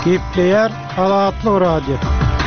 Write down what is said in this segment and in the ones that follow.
Gepleyer Adatlyk Radio.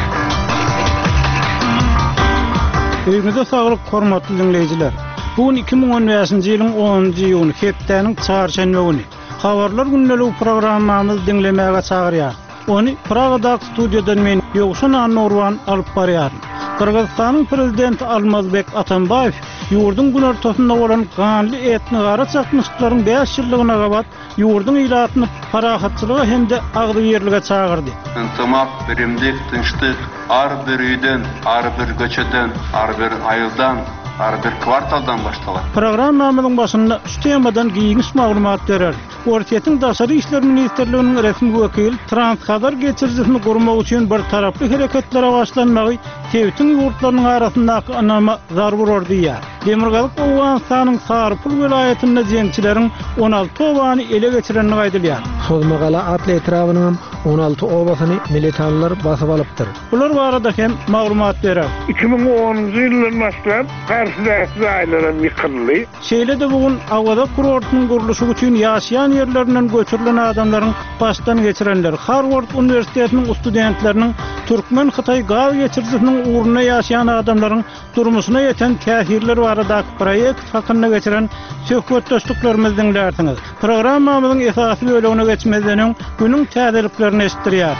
Öýünizde saglyk hormatly dinleýijiler. Bugün 2015-nji ýylyň 10-njy ýylyny hepdeniň çarşamba güni. Habarlar günlegi programmamyzy dinlemäge çagyrýar. Onu Pragada studiodan men Ýogşan Anurwan alyp barýar. Kırgızstanyň prezidenti Almazbek Atambayew ýurdun gün ortasynda bolan ganly etni gara çakmyşlyklaryň 5 ýyllygyna gabat ýurdun ýylatyny parahatçylyga hem de agdyrlyga çagyrdy. Yntymak, birimlik, tynçlyk ar bir ýerden, ar bir göçeden, ar bir aýyldan, ar bir kwartaldan başlaýar. Programmamyzyň başynda şu temadan giňiş maglumat berer. Ortiýetiň Daşary işler ministrliginiň resmi wekili transhabar geçirjisini gurmak üçin bir taraply hereketlere başlanmagy Tewtin ýurtlarynyň arasyndaky anama zarur ordiýar. Demirgalyk Owganstanyň Sarpul welaýetinde jeňçileriň 16 obany ele geçirenini aýdylýar. Sozmagala atly etrawynyň 16 obasyny militanlar basyp alypdyr. Bular barada hem maglumat berer. 2010-njy ýyldan başlap Karsdaky aýlaram ýykyldy. Şeýle de bugün Awada kurortynyň guruluşy üçin ýaşaýan ýerlerinden göçürilen adamlaryň başdan geçirenler Harvard Üniversitetiniň studentleriniň Türkmen Hytaý gaw geçirjisiniň uğruna ýaşaýan adamlaryň durmuşyna ýeten täsirler barada proýekt hakynda geçiren söhbetdeşliklerimizi dinlersiňiz. Programmamyzyň esasy bölegine geçmeden günüň täzeliklerini eşitdirýär.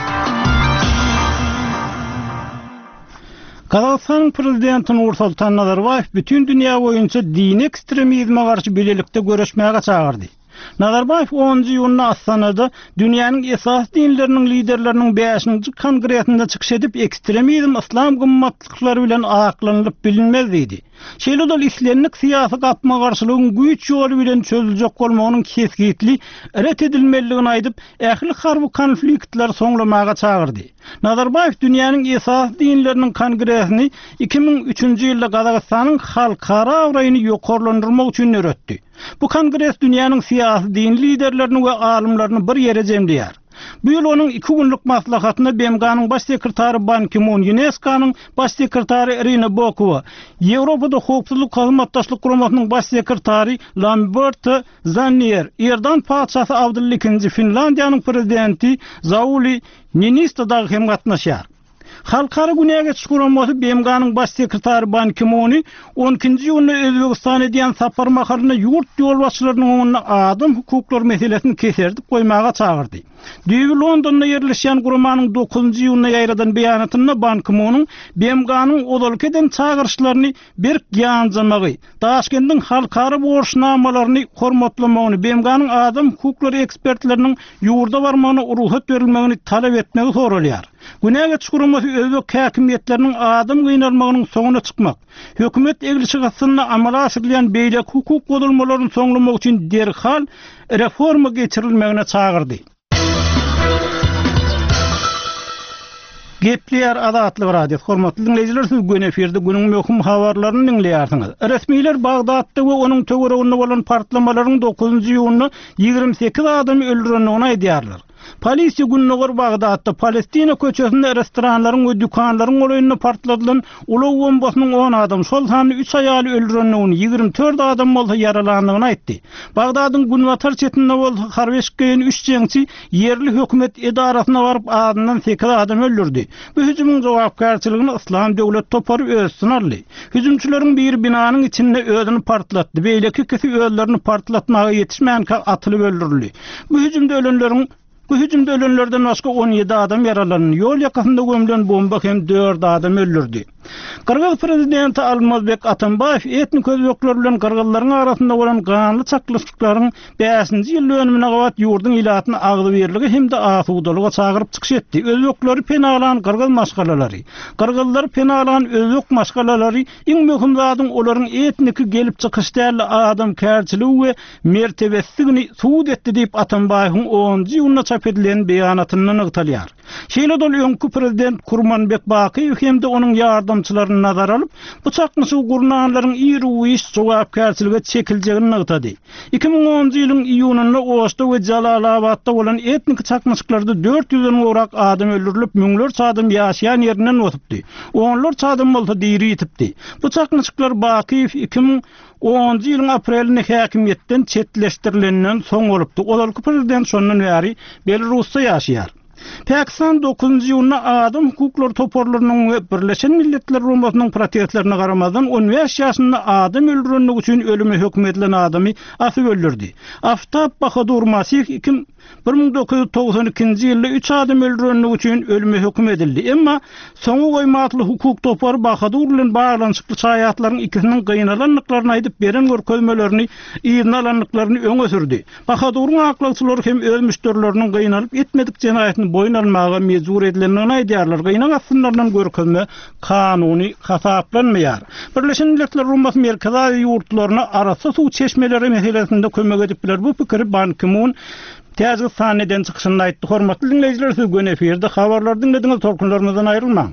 Kazakistan prezidenti Nursultan Nazarbayew bütün dünýä boýunça dini ekstremizme garşy bilelikde görüşmäge çagyrdy. Nazarbayew 10-njy ýylyny Astanada dünýäniň esas dinleriniň liderleriniň 5-nji kongresinde çykyş edip ekstremizm islam gymmatlyklary bilen aklanylyp bilinmez diýdi. Şeýle dol islenlik syýasy gapma garşylygyň güýç ýoly bilen çözüljek bolmagynyň kesgitli ret edilmeligini aýdyp, ähli harby konfliktler soňlamaga çagyrdy. Nazarbayew dünýäniň esas dinleriniň kongresini 2003-njy ýylda Kazakstanyň halkara awraýyny ýokarlandyrmak üçin öretdi. Bu kongres dünýäniň syýasy din liderlerini we alymlaryny bir ýere jemleýär. Bu ýyl onuň 2 günlük maslahatyna BMG-nyň baş sekretary Ban Ki-moon, UNESCO-nyň baş sekretary Irina Bokova, Ýewropada howpsuzlyk hyzmatdaşlyk guramasynyň baş sekretary Lambert Zannier, Erdan padşasy Abdulla II, Finlandiýanyň prezidenti Sauli Niinistö da hem gatnaşýar. Halkara günäge çykuranmasy BMG-nyň baş sekretary Ban Ki-moony 12-nji ýylyny Özbegistana diýen sapar mahalyna ýurt ýolbaşçylarynyň oňuna adam hukuklary meselesini keserdip goýmaga çagyrdy. Düýbi Londonda ýerleşýän gurumanyň 9-njy ýylyna ýaýradan beýanatyna Ban Ki-moonyň BMG-nyň odalyk eden çagyrşlaryny berk ýanjamagy, Daşkendiň halkara borçnamalaryny hormatlamagyny, BMG-nyň adam hukuklary ekspertleriniň ýurda barmagyna ruhat berilmegini talap etmegi soralýar. Günäge çykuranmasy özbek häkimetleriniň adam gynalmagynyň soňuna çykmak, hökümet egilçi gasyny amala asyrlayan beýlek hukuk godulmalaryny soňlamak üçin derhal reforma geçirilmegine çagyrdy. Gepleyer Adatlyk Radio. Hormatly dinleýijiler, siz gün eferde günüň möhüm habarlaryny dinleýärsiňiz. Resmiler Bagdatda we onuň töwereginde bolan partlamalaryň 9-njy ýylyny 28 adam öldürenini aýdýarlar. Polisiýa günnäger Bagdatda Palestina köçesinde restoranlaryň we dükanlaryň olaýyny partladylan ulaw bombasynyň 10 adam, şol sany 3 aýaly öldürenini, 24 adam bolsa yaralandygyny aýtdy. Bagdadyň Günwatar çetinde bolsa Harbeşkeň 3 jeňçi yerli hökümet edarasyna baryp adından 8 adam öldürdi. Bu hüjümüň jogapkärçiligini Islam döwlet topary özsün aldy. Hüjümçüleriň bir binanyň içinde özüni partlatdy. Beýleki kişi özlerini partlatmaga ýetişmän atylyp öldürildi. Bu hüjümde ölenlerden başga 17 adam yaralandy. Ýol ýakasynda gömülen bomba hem 4 adam öldürdi. Kırgız prezidenti Almazbek Atambayew etnik özbekler bilen kırgızlaryň arasynda bolan ganly çaklyşlyklaryň 5-nji ýyl dönümine gabat ýurdun ýylatyny agdyberligi hem de asudalyga çagyryp çykyş etdi. Özbekleri penalan kırgız maşgalalary, kırgızlar penalan özbek maşgalalary iň möhüm zadyň olaryň etniki gelip çykyşdäli adam kärçiligi we mertebesini suud etdi diýip Atambayewiň 10-njy ýylyna çap edilen beýanatyny nygtalýar. Şeýle dol öňkü prezident Kurmanbek Bakiýew hem de onuň ýardamçylaryny nazara alyp, bu çakmyşy gurnanlaryň ýyry iş jogapkärçilige çekiljegini nygtady. 2010-njy ýylyň iýunynda Oşda we Jalalabadda bolan etnik çakmyşyklarda 400-den gowrak adam öldürilip, müňlerçe adam ýaşaýan ýerinden ötüpdi. Onlarça adam bolsa diri ýitipdi. Bu çakmyşyklar Bakiýew 2010-njy ýylyň aprelinde häkimetden çetleşdirilenden soň bolupdy. Olalky prezident şondan bäri Belarusda ýaşaýar. Pakistan 9-njy ýylyna adam hukukları toparlarynyň we Birleşen Milletler Rumusynyň protestlerine garamadan 15 ýaşynda adam öldürenlik üçin ölüme hökm edilen adamy asyp öldürdi. Aftab Bahadur Masih 1992-nji ýylda 3 adam öldürenlik üçin ölüme hökm edildi. Emma soňu goýmatly hukuk topary Bahadur bilen baglanyşykly şaýatlaryň ikisiniň gynananlyklaryny aýdyp beren görkezmelerini, ýygyny alanlyklaryny öňe sürdi. Bahaduryň aklagçylary hem öz müşterileriniň gynalyp etmedik jenaýatyny boyun almaga mejbur edilenini aýdýarlar. Gynan aslynlardan görkezme kanuny hasaplanmaýar. Birleşen Milletler Rumusy merkezi ýurtlaryna arasy suw çeşmeleri meselesinde kömek edipler. Bu pikiri Ban Ki-moon täze sahneden çykyşynda aýtdy. Hormatly dinleýijiler, söýgün eferde habarlar dinlediňiz, tolkunlarymyzdan aýrylmaň.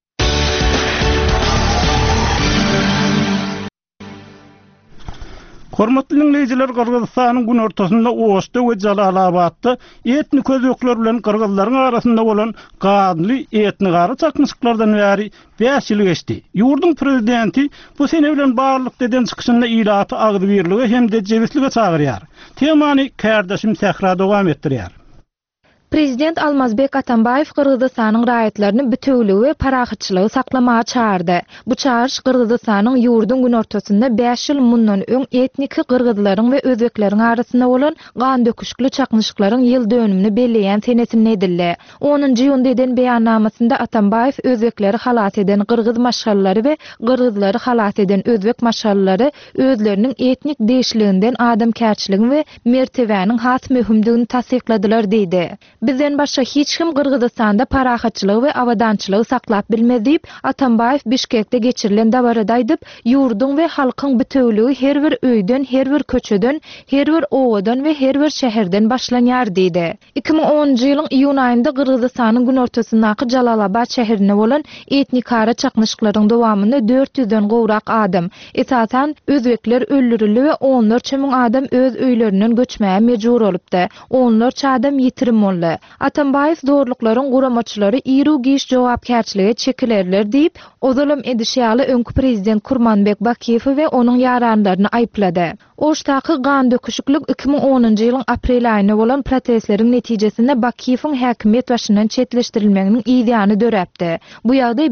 Hormatly dinleýijiler, Kyrgyzstanyň gün ortasynda Oşda we Jalalabadda etnik özekler bilen kyrgyzlaryň arasynda bolan ganly etnik ara çakmyşyklardan bäri 5 ýyl geçdi. Ýurdun prezidenti bu sene bilen barlyk deden çykyşynda ýylaty agdy birligi hem de jebislige çagyrýar. Temany kärdeşim Sähra dowam etdirýär. Prezident Almazbek Atambayev Kırgızstanyň raýatlaryny bütünligi we parahyçylygy saklamaga çağırdy. Bu çağırış Kırgızstanyň ýurdun gün ortasynda 5 ýyl mundan öň etnik kyrgyzlaryň we özbekleriň arasynda bolan gan döküşikli çakmyşyklaryň ýyl dönümini belleýän senesinde edildi. 10-njy ýylda eden beýannamasynda Atambayev özbekleri halat eden kyrgyz maşallary we kyrgyzlary halat eden özbek maşallary özleriniň etnik değişliginden adamkärçiligi we mertebäniň has möhümdigini tasdikladylar diýdi. Bizden başga hiç kim Kırgızstanda parahatçılığı ve avadançılığı saklap bilmez diýip Atambayev Bişkekde geçirilen dabarada aýdyp, ýurdun we halkyň bütünligi her bir öýden, her bir köçeden, her bir owadan we her bir şäherden başlanýar diýdi. 2010-njy ýylyň iýun aýynda Kırgızstanyň gün ortasyndaky Jalalabad şäherine bolan etnik ara çakmyşyklaryň dowamynda 400den gowrak adam, esasan özbekler öldürildi we onlarça müň adam öz öýlerinden göçmäge mejbur bolupdy. Onlarça adam ýitirim boldy. Atambayev zorluklaryň guramaçylary ýyry giş jogapkärçiligi çekilerler diýip, o zulüm edişýaly öňkü prezident Kurmanbek Bakiýew we onuň ýaranlaryny aýplady. Oştaky gan döküşiklik 2010-njy ýylyň aprel aýyna bolan protestleriň netijesinde Bakiýewiň häkimet başyndan çetleşdirilmeginiň ideýany döräpdi. Bu ýagdaý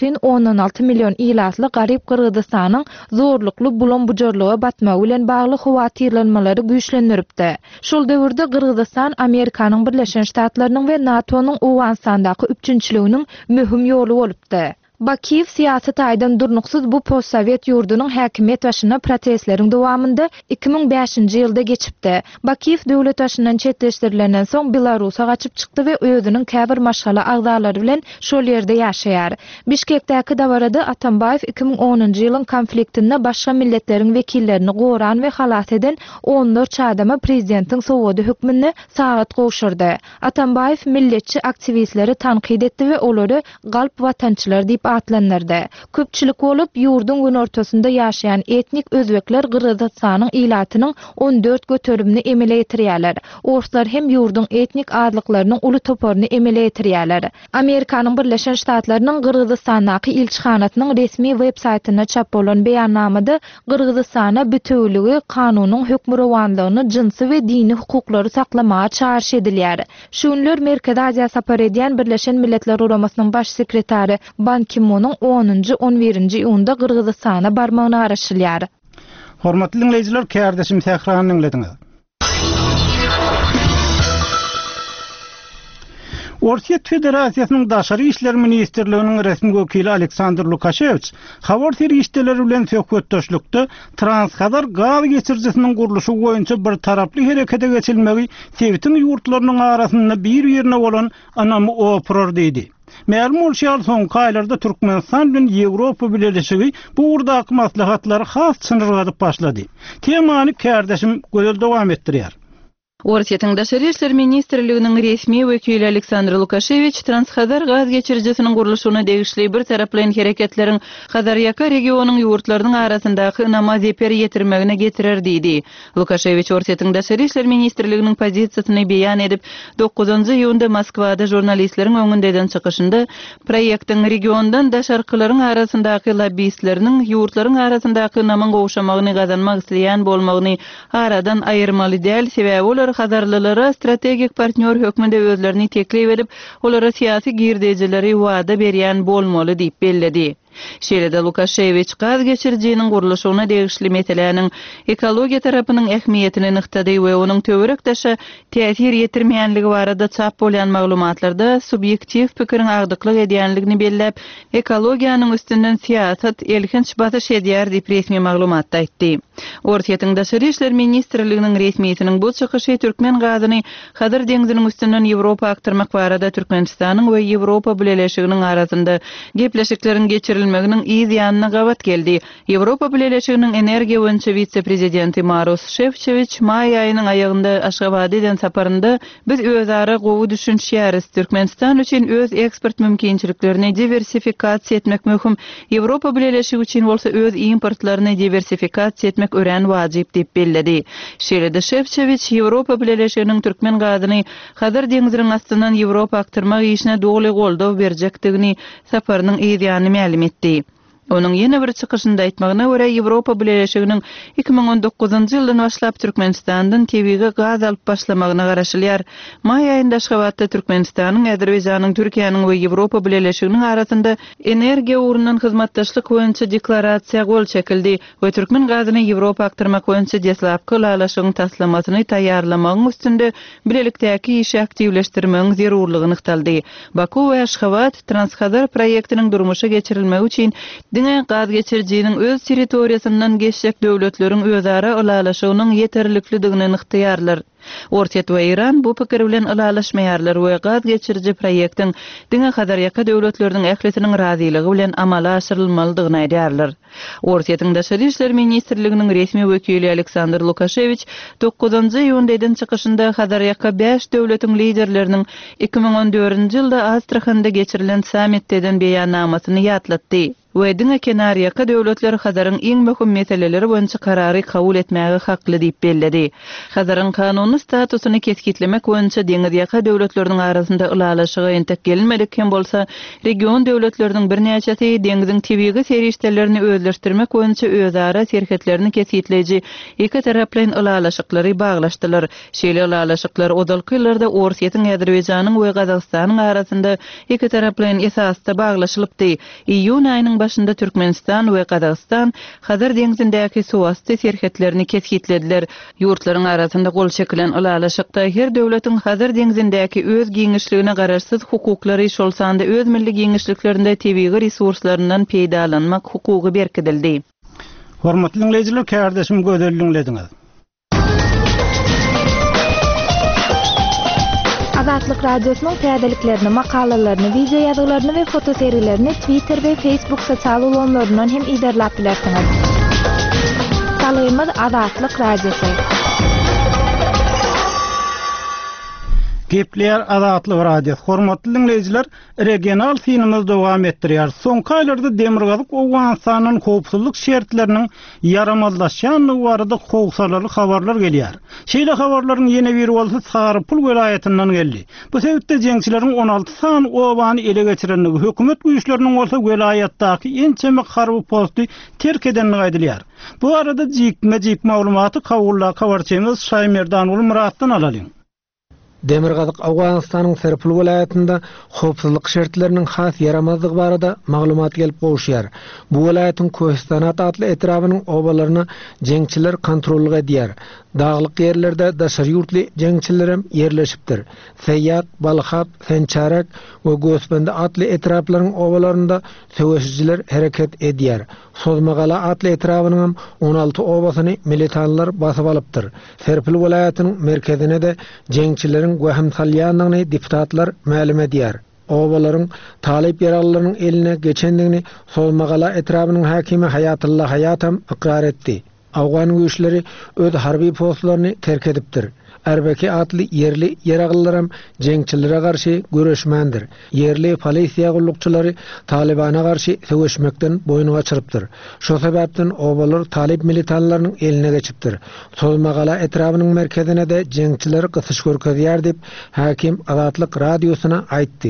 5,16 million ýylatly garyp Kyrgyzstanyň zorlukly bulan bujurlyga batmagy bilen bagly howatyrlanmalary güýçlendiripdi. Şol döwürde Kyrgyzstan Amerikanyň Birleşen Ştatlarynyň we NATO'nyň Owganstandaky üçinçiliginiň möhüm ýoly bolupdy. Bakiýew siýasat aýdan durnuksuz bu postsovet ýurdunyň häkimet başyna protestleriň dowamynda 2005-nji ýylda geçipdi. Bakiýew döwlet başyndan çetleşdirilenden soň Belarusa gaçyp çykdy we özüniň käbir maşgala agdalary bilen şol ýerde ýaşaýar. Bişkekdäki dabarada Atambayew 2010-njy ýylyň konfliktinde başga milletleriň wekillerini goran we halat eden 14 adama prezidentiň sowady hökmüne sagat gowşurdy. Atambayew milletçi aktivistleri tanqid etdi we olary galp watançylar diýip atlanırdı. Köpçülik bolup ýurdun gün ortasynda ýaşaýan etnik özbekler Kyrgyzstanyň ýylatynyň 14 götürümini emele ýetirýärler. Orslar hem ýurdun etnik adlyklarynyň uly toparyny emele ýetirýärler. Amerikanyň Birleşen Ştatlarynyň Kyrgyzstandaky ilçihanatynyň resmi web saýtyna çap bolan beýannamada Kyrgyzstana bütünligi, kanunyň hökmürawanlygyny, jinsy we dini hukuklary saklamaga çağırş edilýär. Şunlar Merkezi Aziýa sapar edýän Birleşen Milletler Guramasynyn baş sekretary Ban Ki-moon'un 10-njy 11-nji ýylda Kyrgyzstana barmagyny araşdyrýar. Hormatly dinleýijiler, kärdeşim Sährany dinlediňiz. Orsiýet Federasiýasynyň Daşary işler ministrliginiň resmi wekili Aleksandr Lukasheviç, habar terişdeleri bilen söhbetdeşlikde Transkazar gaz geçirjisiniň guruluşy boýunça bir taraply herekete geçilmegi Sewitiň ýurtlarynyň arasynda bir ýerine bolan anamy opror diýdi. Ma'lum bolýar, soňky aýlarda Türkmenistan bilen Ýewropa birleşigi bu urdaky maslahatlary has çynyrgadyp başlady. Temany kärdeşim gözel dowam etdirýär. Orsiýetiň Daşary işler ministrliginiň resmi wekili Aleksandr Lukasheviç Transkazar gaz geçirjisiniň guruluşyna degişli bir taraplayan hereketleriň Xazaryaka regionunyň ýurtlarynyň arasyndaky ynama zeper ýetirmegine getirer diýdi. Lukasheviç Orsiýetiň Daşary işler ministrliginiň pozisiýasyny beýan edip, 9-njy ýylda Moskwada jurnalistleriň öňündeden çykyşynda proýektiň regiondan daşarkylaryň arasyndaky lobbyistleriniň ýurtlaryň arasyndaky ynamyň gowşamagyny gazanmak isleýän bolmagyny aradan aýyrmaly däl, sebäbi olar hadarlylara strategik partner hökmünde özlerini teklif edip, olara siyasi girdejileri wada berýän bolmaly diýip belledi. Şeýle-de Lukasheviç gaz geçirjiniň gurulşyna degişli meseleniň ekologiýa tarapynyň ähmiýetini nyktady we onuň töwerekdeşe täsir ýetirmeýänligi barada çap bolýan maglumatlarda subyektiv pikirin agdyklyk edýänligini bellep, ekologiýanyň üstünden siýasat elhinç batyş edýär diýip resmi maglumatda aýtdy. Ortaýatyň Daşary işler ministrliginiň resmiýetiniň bu çykyşy Türkmen gazyny Hadar deňiziniň üstünden Ýewropa aktyrmak barada Türkmenistanyň we Ýewropa bileşiginiň arasynda gepleşikleriň geçirilmeginiň ýa-da gawat geldi. Ýewropa bileşiginiň energiýa boýunça vitse-prezidenti Maros Şefçeviç may aýynyň aýagynda Aşgabatydan saparynda biz özara gowy düşünýäris. Türkmenistan üçin öz eksport mümkinçiliklerini diversifikasiýa etmek möhüm. Ýewropa bileşigi üçin bolsa öz importlaryny diversifikasiýa etmek ören wajyp diýip belledi. Şeýle-de Şefçeviç Ýewropa bileşiginiň Türkmen gazyny Hadar deňiziniň astyndan Ýewropa aktyrmak işine dogly goldaw berjekdigini saparynyň ýa-da ma'lum etdi. Onun ýene bir çykyşynda aýtmagyna görä Ýewropa bileşiginiň 2019-njy ýyldan başlap Türkmenistandan tebiga gaz alyp başlamagyna garaşylýar. May aýynda Aşgabatda Türkmenistanyň, Azerbaýjanyň, Türkiýanyň we Ýewropa bileşiginiň arasynda energiýa ugrundan hyzmatdaşlyk boýunça deklarasiýa gol çekildi we Türkmen gazyny Ýewropa aktyrmak boýunça deslapky ulaşygyň taslamasyny taýýarlamagyň üstünde bilelikdäki işi aktivleşdirmegiň zerurlygyny ykdaldy. Baku we Aşgabat Transhadar proýektiniň durmuşa geçirilmegi üçin diňe gaz geçirjiniň öz territoriýasyndan geçjek döwletleriň özara ulaşygynyň ýeterlikligini ykdyarlar. Ortaýat we Iran bu pikir bilen ulaşmaýarlar we gaz geçirji proýektiň diňe Hadar ýaka döwletleriniň ählisiniň razyligi bilen amala aşyrylmalydygyny aýdýarlar. Ortaýatyň Daşary işler ministrliginiň resmi wekili Aleksandr Lukasheviç 9-njy ýyldyn çykyşynda Hadar ýaka 5 döwletiň liderleriniň 2014-nji ýylda Astrahanda geçirilen sammitden beýannamasyny ýatlatdy. We diňe kenar ýaka döwletler Hadaryň iň möhüm meseleleri boýunça karary kabul etmäge hakly diýip belledi. Hadaryň kanuny statusyny keskitlemek boýunça deňiz ýaka döwletleriniň arasynda ulaşygy entek gelinmedik hem bolsa region döwletleriniň birnäçesi deňiziň tebigi serişdelerini özleşdirmek boýunça özara serhetlerini keskitleji iki taraplan ulaşyklary baglaşdylar. Şeýle ulaşyklar odalky ýyllarda Ortaýatyň Azerbaýjanyň we Gazagstanyň arasynda iki taraplan esasda baglaşylypdy. Iýun aýynyň başynda Türkmenistan we Gazagstan Hadar deňizindäki suwasty serhetlerini kesgitlediler. Ýurtlaryň arasynda gol çekilen ulaşykda her döwletiň Hadar deňizindäki öz giňişligine garaşsyz hukuklary şolsanda öz milli giňişliklerinde tebigi resurslарынан peýdalanmak hukugy berkidildi. Hormatly dinleýijiler, kardeşim gözelliňlediňiz. Azatlyk radiosynyň täzeliklerini, makalalaryny, video ýazgylaryny we foto seriýlerini Twitter we Facebook sosial ulanlaryndan hem iderlap bilersiňiz. Salaýymyz Azatlyk radiosy. Gepler Azatlyk radio. Hormatly dinleýijiler, regional synymyz dowam etdirýär. Soňky aýlarda Demirgazyk Owganstanyň howpsuzlyk şertleriniň yaramazlaşýanyny barada howsalarly habarlar gelýär. Şeýle habarlaryň ýene biri bolsa Sarpul welaýatynyň geldi. Bu sebäpde jeňçileriň 16 san obany ele geçirenligi, hökümet güýçleriniň bolsa welaýatdaky en çemek harby posty terk edenligi aýdylýar. Bu arada jikme maglumaty kawarçymyz Şaýmerdan ul Muratdan alalyň. Demirgazyk Awganstanyň Serpul welaýatynda howpsuzlyk şertleriniň has yaramazlygy barada maglumat gelip gowşýar. Bu welaýatyň Kohistanat adly etrabynyň obalaryny jeňçiler kontrolly edýär. Daglyk ýerlerde daşary ýurtly jeňçiler hem ýerleşipdir. Feýyat, Balhat, Fençarak we Gösbende adly etraplaryň obalarynda söwüşçiler hereket edýär. Sozmagala adly etrabynyň 16 obasyny militanlar basyp alypdyr. Serpul welaýatynyň merkezine de jeňçileriň göhüm salýanyny deputatlar ma'lum edýär. Obalaryň talip ýaralylarynyň eline geçendigini Sozmagala etrabynyň hakimi Hayatylla Hayatam ikrar etdi. Awgan güýçleri öz harby postlaryny terk edipdir. Erbeki adly yerli ýeraglylar jeňçilere garşy göreşmendir. Yerli polisiýa gullukçylary Talibana garşy söwüşmekden boyun gaçyrypdyr. Şo sebäpden obalar talip militanlarynyň eline geçipdir. Sozmagala etrabynyň merkezine de jeňçiler gysyş görkezýär dip hakim Azatlyk radiosyna aýtdy.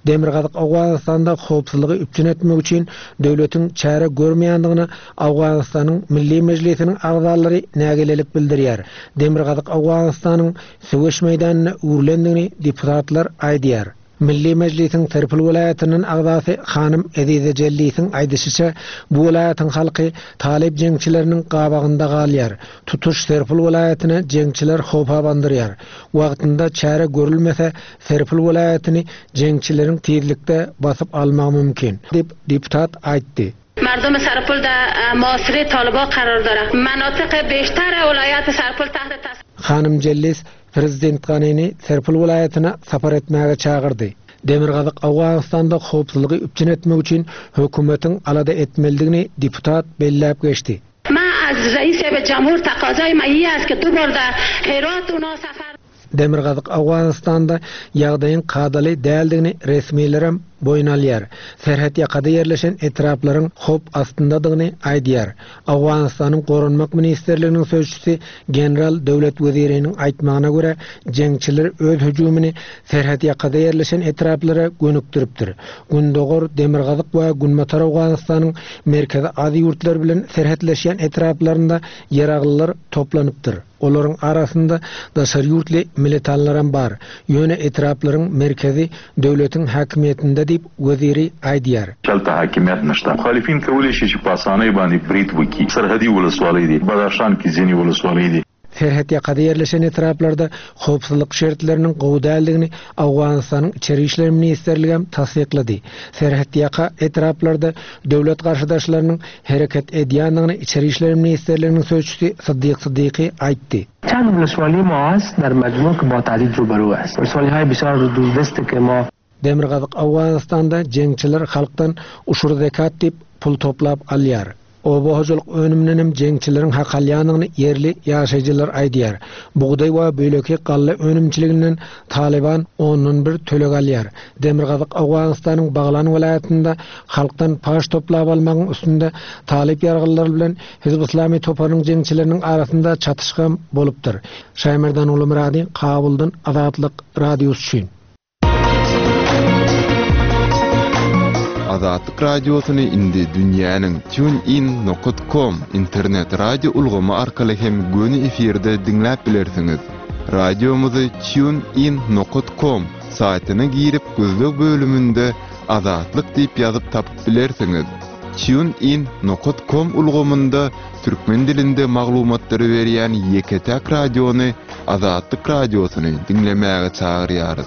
Demirgazyk Awganistanda howpsuzlygy üpçün etmek üçin döwletiň çäre görmeýändigini Awganistanyň Milli Mejlisiniň agzalary nägelelik bildirýär. Demirgazyk Awganistanyň söwüş meýdanyna urlendigini deputatlar aýdýar. Milli Mejlisiň Terpil welaýatynyň agzasy Hanym Edize Jellisiň aýdysyça, bu welaýatyň halky talip jeňçileriniň gabagynda galýar. Tutuş Terpil welaýatyny jeňçiler howpa bandyrýar. Wagtynda çäre görülmese, Terpil welaýatyny jeňçileriň tezlikde basyp almagy mümkin, dep deputat aýtdy. مردم سرپل در محاصره طالبان قرار دارد. مناطق بیشتر ولایت سرپل تحت تاثیر. Hanym Jellis Prezident Ganyny Serpil welaýatyna sapar etmäge çağırdy. Demirgazyk Awganistanda howpsuzlygy üpçün etmek üçin hökümetiň alada etmelidigini deputat belläp geçdi. من از رئیس جمهور تقاضای من این است که 2 بار در هرات اونا سفر. Demirgazyk Awganistanda ýagdaýyň kadaly däldigini resmiýlerim boyun alýar. Serhat ýakada ýerleşen etraplaryň hop astyndadygyny aýdýar. Awganistanyň Gorunmak Ministerliginiň sözçüsi General Döwlet Weziriniň aýtmagyna görä, jeňçiler öz hüjümini serhat ýakada ýerleşen etraplara gönükdiripdir. Gündogor Demirgazyk we Günmatar Awganistanyň merkezi ady ýurtlar bilen serhatleşýän etraplarynda ýaraglylar toplanypdyr. Olaryň arasynda daşary ýurtly militanlaram bar. Ýöne etraplaryň merkezi döwletiň hakimiýetinde dip weziri aýdýar. Çalta hakimiýet nişde. Muhalifin kabul etşi pasany bany brit wiki. Sarhadi welaýaty, Badarşan kizeni welaýaty. Serhat ýakada ýerleşen etraplarda howpsuzlyk şertleriniň gowdaldygyny Awganistanyň Içeri işler Ministerligi tasdiklady. Serhat ýaka etraplarda döwlet garşydaşlarynyň hereket edýändigini Içeri işler Ministerligining sözçüsi Siddiq Siddiqi aýtdy. چند ولسوالی ما هست در مجموع که با تعدید روبرو است. ولسوالی‌های بسیار دوردسته که ما Demirgazyk Awganistanda jeňçiler halkdan uşur zekat dip pul toplap alýar. O bohojuluk önümlenim jeňçileriň hak alýanyny yerli ýaşaýjylar aýdýar. Buğday we böleki galla önümçiliginden Taliban onun bir tölek alýar. Demirgazyk Awganistanyň Baglan welaýatynda halkdan paş toplap almagyň üstünde talip ýargylary bilen Hizb Islami toparyň jeňçileriniň arasynda çatışgan bolupdyr. Şaýmerdan Ulumrady, Kabuldan Azatlyk radiosy üçin. Azatlyk radiosyny indi dünýäniň TuneIn.com internet radio ulgamy arkaly hem göni efirde dinläp bilersiňiz. Radiomuzy TuneIn.com saýtyna girip gözlük bölümünde Azatlyk diýip ýazyp tapyp bilersiňiz. TuneIn.com ulgamynda türkmen dilinde maglumatlary berýän Yeketek radiony Azatlyk radiosyny dinlemäge çagyrýarys.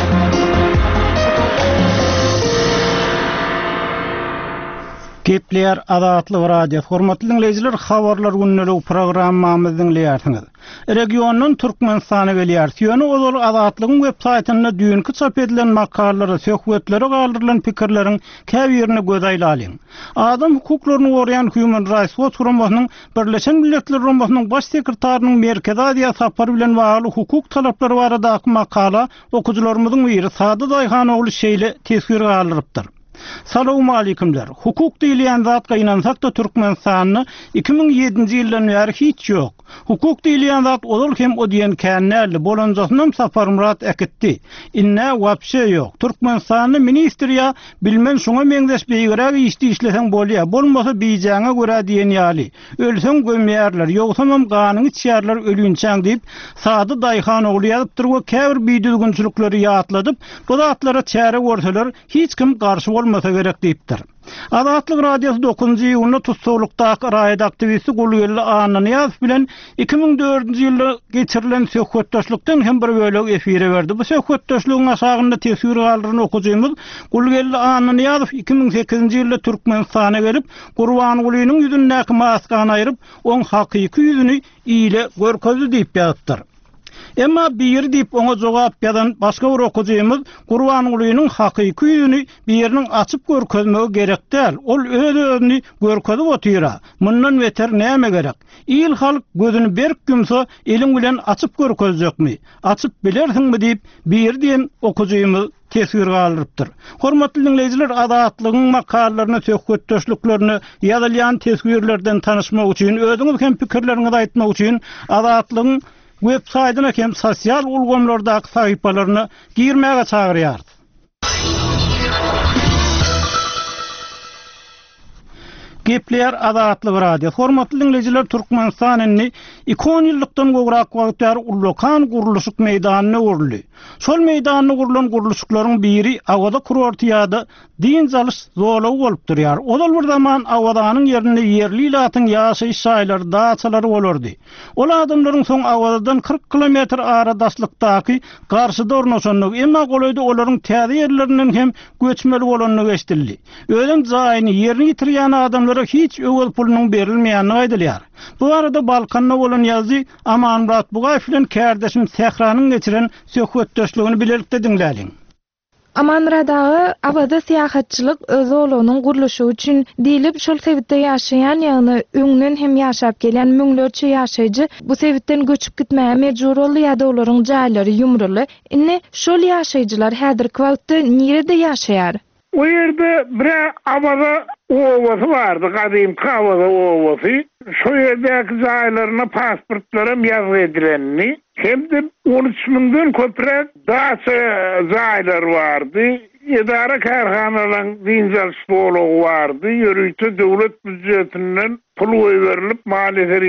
Gepler Azatlyk radio hormatly dinleýijiler, habarlar günnelik programmamyzy dinleýärsiňiz. Regionyň Türkmenistany gelýär. Ýöne ol Azatlygyň web saýtynda düňkü çap edilen makallara, söhbetlere galdyrylan pikirleriň käbirini göz aýlalyň. Adam hukuklaryny goraýan Human Rights Watch guramasynyň Birleşen Milletler Guramasynyň baş sekretarinyň Merkezi Aziýa sapary bilen bagly hukuk talaplary baradaky makala okuwçylarymyzyň biri Sadyk Aýhanoğlu şeýle tesir galdyrypdyr. Salamu aleykumlar. Hukuk diýilýän zatga inansak da Türkmenistanyny 2007-nji ýyldan bäri hiç ýok. Hukuk diýilýän zat ol hem o diýen känäli bolanjasynam sapar murat ekitdi. Inne wapşe ýok. Türkmenistanyny ministeriýa bilmen şoňa meňdeşbeýgirä işdi işleseň bolýar. Bolmasa biýjaňa görä diýen ýaly. Ölseň gömýärler, ýogsamam ganyny içýärler ölünçäň diýip Sady Daýhanoğlu ýazypdyr we käbir biýdilgünçilikleri ýatladyp, bu zatlara çäre görseler hiç kim garşy bolmasa gerek diýipdir. Azatlyk radiosu 9-njy ýylyny tutsawlykdaky raýat aktivisti Gulgely Anyýaz bilen 2004-nji ýylda geçirilen söhbetdeşlikden hem bir bölek efire berdi. Bu söhbetdeşligiň aşagynda tesir galdyryny okujymyz. Gulgely Anyýaz 2008-nji ýylda Türkmenistana gelip Gurban Gulynyň ýüzündäki maskany aýryp, oň hakyky ýüzüni ýyle görkezdi diýip ýazdyr. Emma bir diýip oňa jogap ýazan başga bir okujymyz Gurban Gulynyň hakyky ýüzüni bir ýeriniň açyp görkezmegi gerek däl. Ol öz-özüni görkezip otyra. Mundan beter näme gerek? İl halk gözüni berk gümse eliň bilen açyp görkezjekmi? Açyp bilersiňmi diýip bir diýen okujymyz tesir galdyrypdyr. Hormatly dinleýijiler, Azatlygyň makalalarına, söhbetdeşliklerini, ýazylýan tesirlerden tanyşmak üçin, özüňiz hem pikirleriňizi aýtmak üçin Azatlygyň web saýtyna hem sosial ulgamlardaky sahypalaryny girmäge çagyrýar. Gepler adatlyk radio. Hormatly dinleyijiler, Türkmenistanyny 2 ýyllykdan gowrak wagtlar Ullokan guruluşyk meýdanyna uruly. Şol meýdanyna gurulan guruluşyklaryň biri awada kurortiyada din zalys zolaw bolup durýar. Odal bir zaman awadanyň ýerine ýerli ilatyň ýaşaýyş saýlary, daçalary bolardy. Ol adamlaryň soň awadadan 40 kilometr aradaslykdaky garşyda ornaşanlyk, emma golaýda olaryň täze ýerlerinden hem göçmeli bolanlygy eşdildi. Ölen zaýyny ýerini ýitirýän adamlara hiç öwel pulunyň berilmeýänligi aýdylýar. Bu arada Balkanda bolan ýazy Amanmurat Bugaýew bilen kärdeşim Sehranyň geçiren söhbetdeşligini bilelikde dinläliň. Amanradağı awada siýahatçylyk öz olunyň guruluşy üçin diýilip şol sebitde ýaşaýan ýagny öňden hem ýaşap gelen müňlerçe ýaşaýjy bu sebitden göçüp gitmäge mejbur boldy ýa-da olaryň jaýlary ýumruly. Indi şol ýaşaýjylar häzirki wagtda nirede ýaşaýar? O yerde bir avada ovası vardı, kadimki avada ovası. Şu yerdeki zayilerine pasportlarım yazı edilenini. Hem de 13.000'den köprek daça zayiler vardı. İdare karhanalan dinzel stoloğu vardı. Yürüytü devlet büdjetinden pul verilip, maliyeleri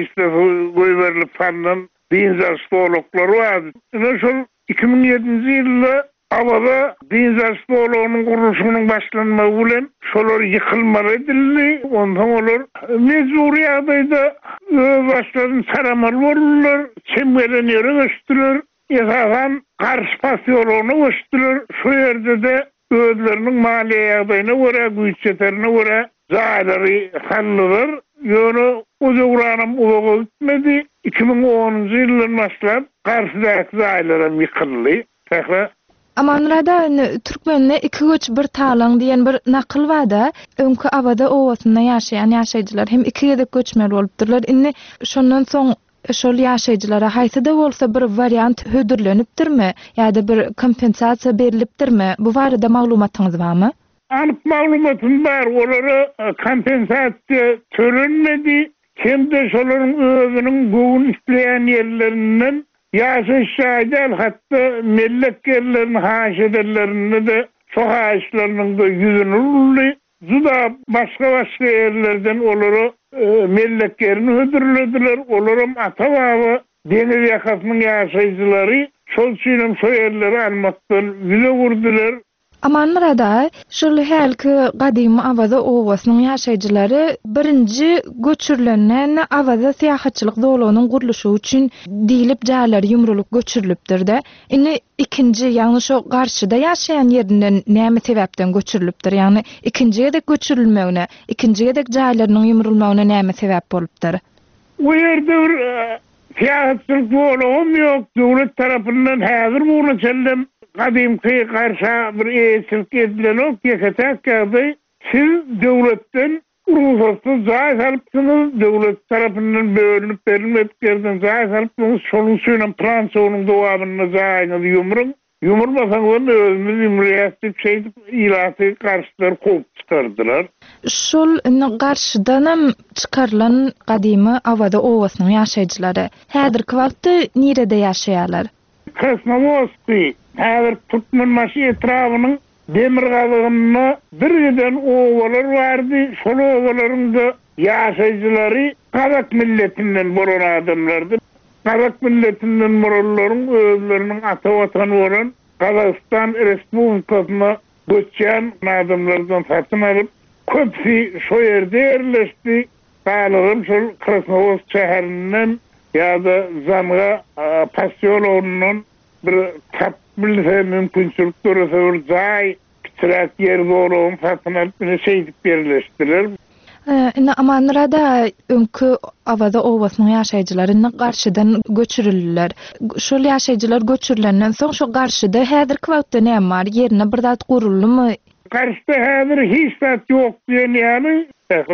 verilip fandan dinzel stolokları vardı. Şu 2007 yılda avada dinzel stoloğunun kuruluşunun başlanma bilen şolar yıkılmalı edildi. Ondan olur mecburi adayda başladın saramalı olurlar. Çemberleniyorlar, östüler. Esasen karşı pasiyoloğunu östüler. Şu yerde de özlerinin maliye adayına göre, güç yeterine göre zayileri hallıdır. Yani o uğranım uğrağı gitmedi. 2010 yılın başlayıp karşıdaki zayilerim yıkıldı. Tekrar Amanrada Türkmenine 2 göç bir talan diyen bir nakıl wada, öňkü awada owasynda ýaşaýan ýaşaýjylar hem 2 ýerde göçmeli bolupdyrlar. Indi şondan soň şol ýaşaýjylara haýsy da bolsa bir variant hödürlenipdirmi ýa-da bir kompensasiýa berilipdirmi? Bu barada maglumatyňyz barmy? Anıp maglumatym bar, olara kompensasiýa törenmedi. Hem de şolaryň özüniň goýun isleýän ýerlerinden yaşaşaydan hatta melleklerlerin haşederlerinde de çok haşlarının da yüzünü ulli. Zuda başka yerlerden oları melleklerini öldürüldüler. Olarım Atavava deniz yakasının yaşayıcıları şol çiğnem şu yerleri almaktan yüze vurdular. Amanrada şol helki gadymy awada owasynyň ýaşaýjylary birinji göçürilenden awada siýahatçylyk dolunyň guruluşy üçin diýilip jaýlary ýumrulyp göçürilipdir-de. Indi ikinji, ýagny şo garşyda ýaşaýan ýerinden näme sebäpden göçürilipdir? Ýagny ikinjiye de göçürilmegine, ikinjiye de jaýlarynyň ýumrulmagyna näme sebäp bolupdyr? Bu ýerde bir siýahatçylyk doluny ýok, döwlet tarapyndan häzir bunu çellem kadimki karşı bir eğitilki edilen o keketek geldi. Siz devletten ruhsatlı zahit alıpsınız. Devlet tarafından bölünüp verilmediklerden zahit alıpsınız. Şolun suyla Fransa'nın doğabını zahitini yumurun. Yumurmasanların özünüz yumuriyatlık şey ilatı karşıları kovup çıkardılar. Şol karşıdan çıkarılan kadimi avada ovasynyň ýaşaýjylary häzirki wagtda nirede ýaşaýarlar? Krasnovosti, häzir Türkmenbaşy etrafynyň demir galygyna bir ýerden owalar bardy. Şol owalaryň da ýaşaýjylary Kazak milletinden bolan adamlardy. Kazak milletinden bolanlaryň özleriniň ata watany bolan Kazakistan Respublikasyna göçen adamlardan satyn alyp köpsi şo ýerde ýerleşdi. Galygym şol Krasnovost şäherinden ýa-da Zamga pasiyologynyň bir tap bilse mümkünçilik dursa bir jaý kitrak yer bolan satyn alyp şeýdip berleşdiler. Indi Amanrada öňkü awada owasynyň ýaşaýjylaryny garşydan göçürilýär. Şol ýaşaýjylar göçürilenden soň şo garşyda häzirki wagtda näme bar? Ýerine bir zat guruldymy? Garşyda häzir hiç zat ýok diýeni.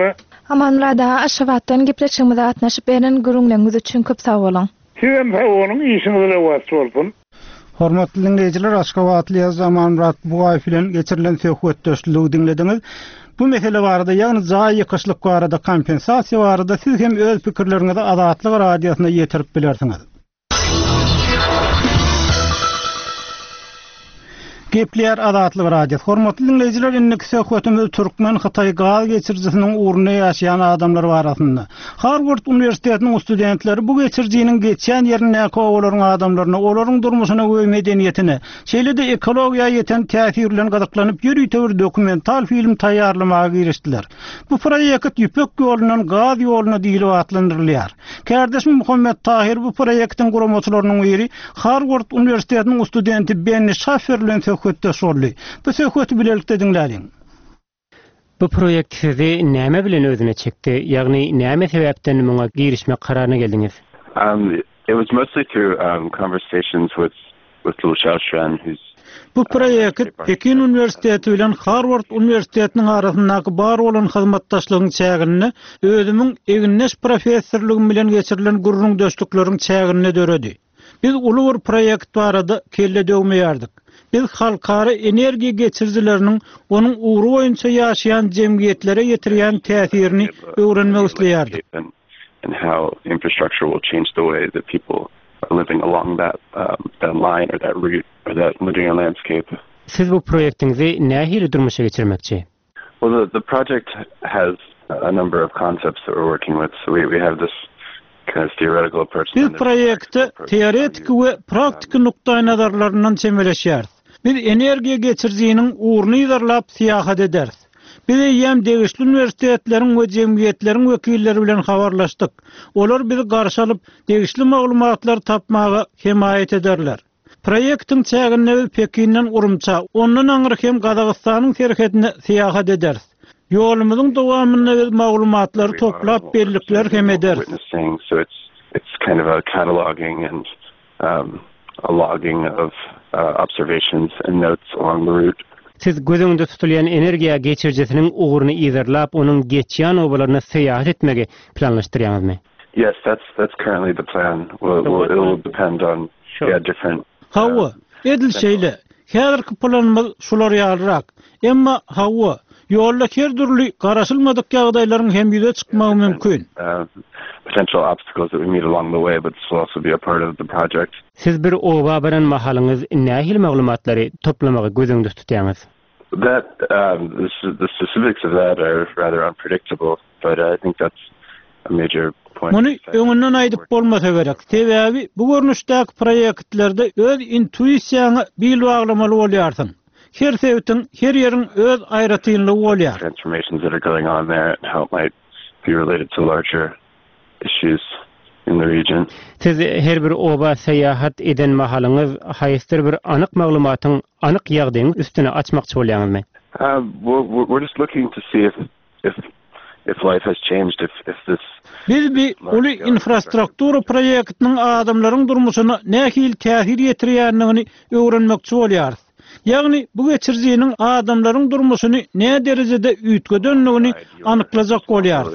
Amanrada aşawatdan gepleşigimize gatnaşyp beren gürüňleriniz üçin köp sag bolan. Sizem sag bolun, işinize wagt bolsun. Hormatly dinleyijiler, Aşgabatly ýazgy Amanmurat Bugaýew bilen geçirilen söhbetdeşligi dinlediňiz. Bu mesele barada, ýagny jaý ýykyşlyk barada, kompensasiýa barada siz hem öz pikirleriňizi Adatlyk radiosyna ýetirip bilersiňiz. Gepler Azatlyk Radiosu. Hormatly dinleyijiler, inniki söhbetimiz Türkmen Hatay gaz geçirjisiniň uğruna ýaşaýan adamlar barasynda. Harvard Üniversitetiniň studentleri bu geçirjiniň geçen ýerine olaryň adamlaryna, olaryň durmuşyna we medeniýetine, şeýle-de ekologiýa ýeten täsir bilen gazaklanyp ýürüýte bir dokumental film taýýarlamaga girişdiler. Bu proýekt Ýüpek ýolundan gaz ýoluna diýilip atlandyrylýar. Kardeşim Muhammed Tahir bu proýektiň guramaçylarynyň biri Harvard Üniversitetiniň studenti Benny Schaffer bilen söhbetde sorly. Bu söhbeti bilelikde dinläliň. Bu proýekt sizi näme bilen özüne çekdi? Ýagny näme sebäpden muňa girişme kararyna geldiňiz? It was mostly through conversations with Liu Xiaoshuan, who's bu proýekt Pekin Üniversiteti bilen Harvard Üniversitetiniň arasyndaky bar bolan hyzmatdaşlygyň çägini özümiň egneş professorlygym bilen geçirilen gurrun döşlükleriň çägini döredi. Biz ulu bir proýekt barada kelle döwmeýärdik. Biz halkara energiýa geçirjileriniň onuň uğru boýunça ýaşaýan jemgiýetlere ýetirýän täsirini öwrenmek isleýärdik. And how infrastructure will change the way that people are living along that line or that route or that linear landscape. Siz bu proýektiňizi nähili durmuşa geçirmekçi? Well, the project has a number of concepts that we're working with. So we have this kind of theoretical approach. Biz proýekte teoretik we praktik nukdaý nazarlaryndan çemeleşýäris. Biz energiýa geçirjiniň uğruny ýazarlap syýahat ederiz. Biz ýem degişli üniversitetleriň we jemgiýetleriň wekilleri bilen habarlaşdyk. Olar bizi garşy alyp degişli maglumatlar tapmaga himayet ederler. Proýektiň çägini Pekinden Urumça, ondan aňyr hem Gazagystanyň serhetine syýahat ederiz. Ýolumyzyň dowamyny we maglumatlary toplap berlikler hem ederiz. So it's kind of a cataloging and a logging of observations and notes along the route. Siz gözüňizde tutulýan energiýa geçirjisiniň uğruny ýazarlap, onuň geçýän obalaryna syýahat etmegi planlaşdyrýaňyzmy? Yes, that's currently the plan. It will depend on different. Hawa, edilşeýle. Häzirki planymyz şular ýalyrak. Emma hawa, ýolda her türlü garaşylmadyk ýagdaýlaryň hem ýüze çykmagy mümkin. Potential obstacles that we meet along the way, but this will also be a part of the project. Siz bir oba baran mahalyňyz nähili maglumatlary toplamagy gözüňde tutýaňyz? That the specifics of that are rather unpredictable, but I think that's a major point. Muny öňünden aýdyp bolmasa gerek. Sebäbi bu görnüşdäki proýektlerde öz intuisiýaňy bil baglamaly bolýarsyň. Her sebäpden her ýeriň öz aýratynlygy bolýar. Transformations that are going on there and how it might be related to larger issues in the region. Siz her bir oba seyahat eden mahalyňyz haýysdyr bir anyk maglumatyň anyk ýagdaýyň üstüne açmakçy bolýarmy? We're just looking to see if life has changed, if this. Biz bir uly infrastruktura proýektiniň adamlaryň durmuşyna nähili täsir ýetirýändigini öwrenmekçi bolýarys. Ýagny bu geçirjiniň adamlaryň durmuşyny näme derejede üýtgedenligini anyklajak bolýar.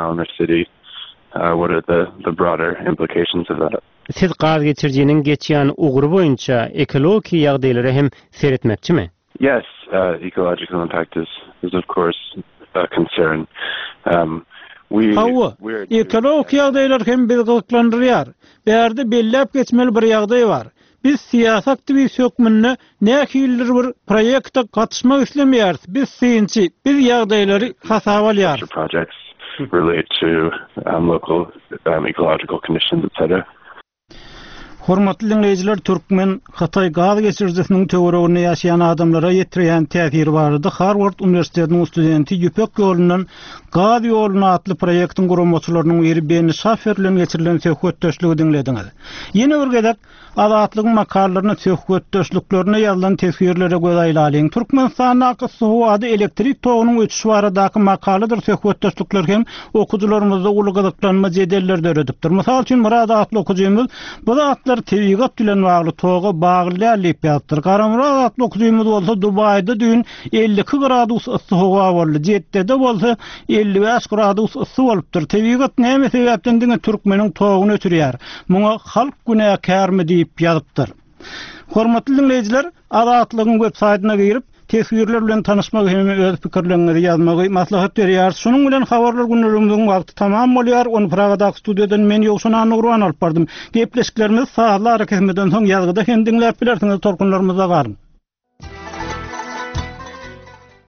What are the broader implications of that? Siz gaz geçirjiniň geçýän ugry boýunça ekologik ýagdaýlary hem seretmekçimi? Yes, ecological impact is of course a concern. Ekologik ýagdaýlar hem bizi gyzyklandyrýar. Bärde bellep geçmeli bir ýagdaý bar. Biz siýasat bir sökmünne nähildir bir proýekde gatnaşmak islemýäris. Biz synçy, biz ýagdaýlary hasaba alýarys. Relate to local ecological conditions, etc. Hormatly dinleyijiler, Türkmen Hatay gaz geçirjisiniň töwereginde ýaşaýan adamlara ýetirýän täsiri barada Harvard Üniversitetiniň studenti Ýüpek ýolundan gaz ýoluna atly proýektiň guramaçylarynyň biri Benny Schaffer bilen geçirilen söhbetdeşligi dinlediňiz. Ýene bir gezek azatlygyň makalaryny söhbetdeşliklerine ýazylan tesirlere göz aýlalyň. Türkmenistanyň suwady elektrik togynyň ötüşi baradaky makaladyr söhbetdeşlikler hem okuwçylarymyzda uly gyzyklanma jedelleri öredipdir. Mysal üçin Murad atly okuwçymyz bu atlar tewigat bilen bagly toga baglyp ýapdyr. Garamurad atly okuwçymyz bolsa Dubaýda dün 52 gradus ysy hawa boldy. Jeddede bolsa 55 gradus ysy bolupdyr. Tewigat näme sebäpden diňe türkmeniň togyny ötürýär. Muňa halk günäkärmi diýip ýazypdyr. Hormatly dinleyijiler, Azatlygyň web saýtyna girip tesirler bilen tanışmak hem öz pikirlerinizi ýazmagy maslahat berýär. Şunuň bilen habarlar günleriňiň wagty tamam bolýar. Onu Pragadaky studiýadan men ýokşuna Nurwan alyp bardym. Gepleşiklerimiz saatlar kesmeden soň ýazgyda hem dinläp bilersiňiz, torkunlarymyza garyn.